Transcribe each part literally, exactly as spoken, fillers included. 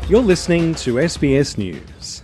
You're listening to S B S News.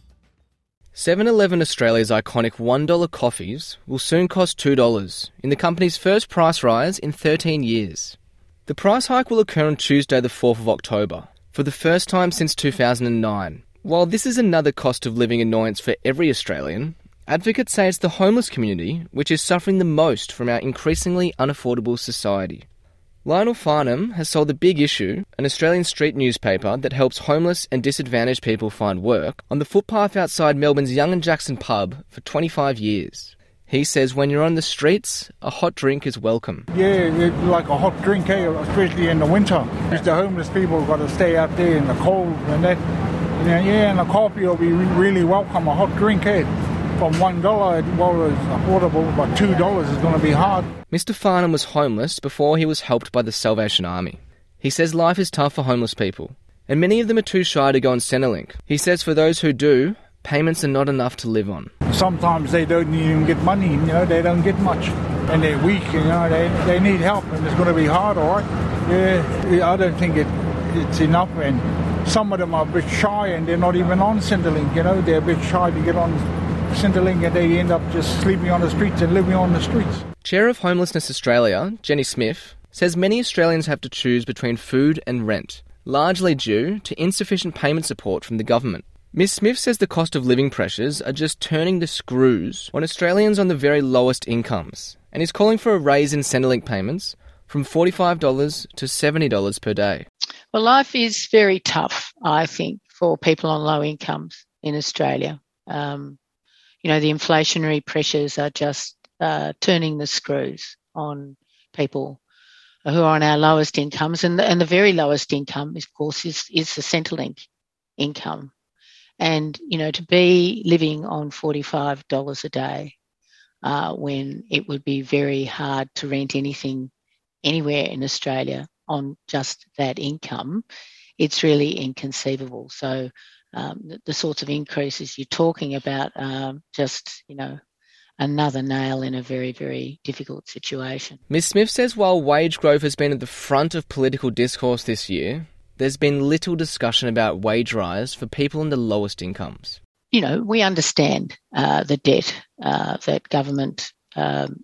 seven eleven Australia's iconic one dollar coffees will soon cost two dollars in the company's first price rise in thirteen years. The price hike will occur on Tuesday the fourth of October, for the first time since two thousand nine. While this is another cost of living annoyance for every Australian, advocates say it's the homeless community which is suffering the most from our increasingly unaffordable society. Lionel Farnham has sold The Big Issue, an Australian street newspaper that helps homeless and disadvantaged people find work, on the footpath outside Melbourne's Young and Jackson pub for twenty-five years. He says when you're on the streets, a hot drink is welcome. Yeah, it's like a hot drink, eh? Especially in the winter. Because the homeless people got to stay out there in the cold and that. Yeah, yeah, and a coffee will be really welcome. A hot drink, eh? From one dollar, well, it's affordable, but two dollars is going to be hard. Mister Farnham was homeless before he was helped by the Salvation Army. He says life is tough for homeless people, and many of them are too shy to go on Centrelink. He says for those who do, payments are not enough to live on. Sometimes they don't even get money, you know, they don't get much. And they're weak, you know, they they need help, and it's going to be hard, all right? Yeah, I don't think it it's enough, and some of them are a bit shy, and they're not even on Centrelink, you know, they're a bit shy to get on Centrelink, and they end up just sleeping on the streets and living on the streets. Chair of Homelessness Australia, Jenny Smith, says many Australians have to choose between food and rent, largely due to insufficient payment support from the government. Miz Smith says the cost of living pressures are just turning the screws on Australians on the very lowest incomes, and is calling for a raise in Centrelink payments from forty-five dollars to seventy dollars per day. Well, life is very tough, I think, for people on low incomes in Australia. Um, you know, the inflationary pressures are just uh, turning the screws on people who are on our lowest incomes. And the, and the very lowest income, of course, is, is the Centrelink income. And, you know, to be living on forty-five dollars a day uh, when it would be very hard to rent anything anywhere in Australia on just that income, it's really inconceivable. So um, the, the sorts of increases you're talking about um, just, you know, another nail in a very, very difficult situation. Miz Smith says while wage growth has been at the front of political discourse this year, there's been little discussion about wage rise for people in the lowest incomes. You know, we understand uh, the debt uh, that government um,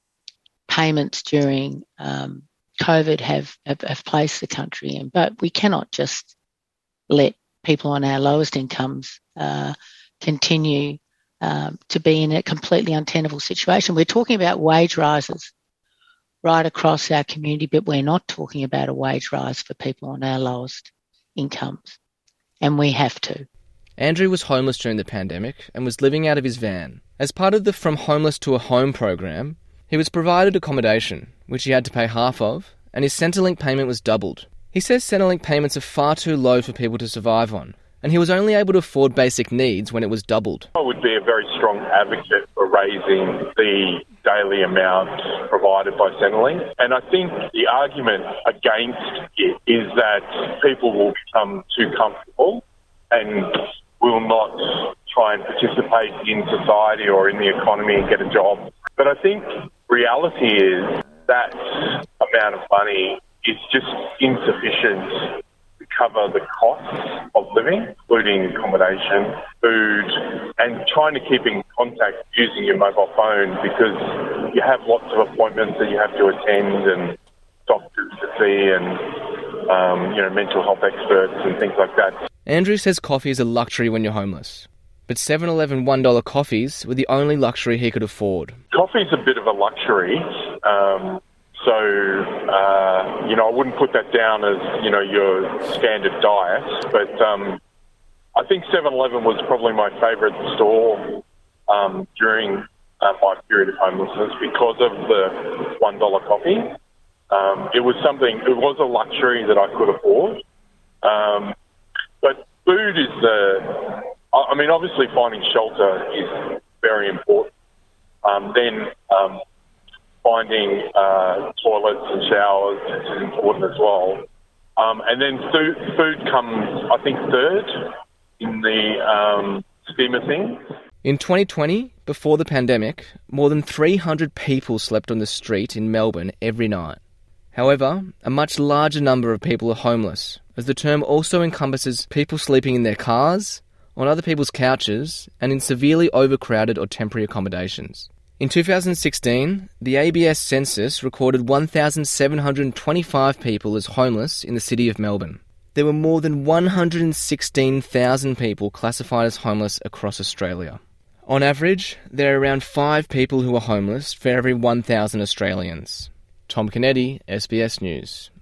payments during um, COVID have, have, have placed the country in, but we cannot just let people on our lowest incomes uh, continue um, to be in a completely untenable situation. We're talking about wage rises right across our community, but we're not talking about a wage rise for people on our lowest incomes, and we have to. Andrew was homeless during the pandemic and was living out of his van. As part of the From Homeless to a Home program, he was provided accommodation, which he had to pay half of, and his Centrelink payment was doubled. He says Centrelink payments are far too low for people to survive on, and he was only able to afford basic needs when it was doubled. I would be a very strong advocate for raising the daily amount provided by Centrelink. And I think the argument against it is that people will become too comfortable and will not try and participate in society or in the economy and get a job. But I think reality is that amount of money is just insufficient to cover the costs of living, including accommodation, food, and trying to keep in contact using your mobile phone, because you have lots of appointments that you have to attend and doctors to see and um, you know, mental health experts and things like that. Andrew says coffee is a luxury when you're homeless, but seven eleven one dollar coffees were the only luxury he could afford. Coffee's a bit of a luxury. Um, So, uh, you know, I wouldn't put that down as, you know, your standard diet. But um, I think seven eleven was probably my favourite store um, during uh, my period of homelessness because of the one dollar coffee. Um, it was something, it was a luxury that I could afford. Um, but food is the, I mean, obviously finding shelter is very important. Um, then... Um, Finding uh, toilets and showers is important as well. Um, and then food, food comes, I think, third in the um, scheme of things. In twenty twenty, before the pandemic, more than three hundred people slept on the street in Melbourne every night. However, a much larger number of people are homeless, as the term also encompasses people sleeping in their cars, on other people's couches, and in severely overcrowded or temporary accommodations. In two thousand sixteen, the A B S census recorded one thousand seven hundred twenty-five people as homeless in the city of Melbourne. There were more than one hundred sixteen thousand people classified as homeless across Australia. On average, there are around five people who are homeless for every one thousand Australians. Tom Kennedy, S B S News.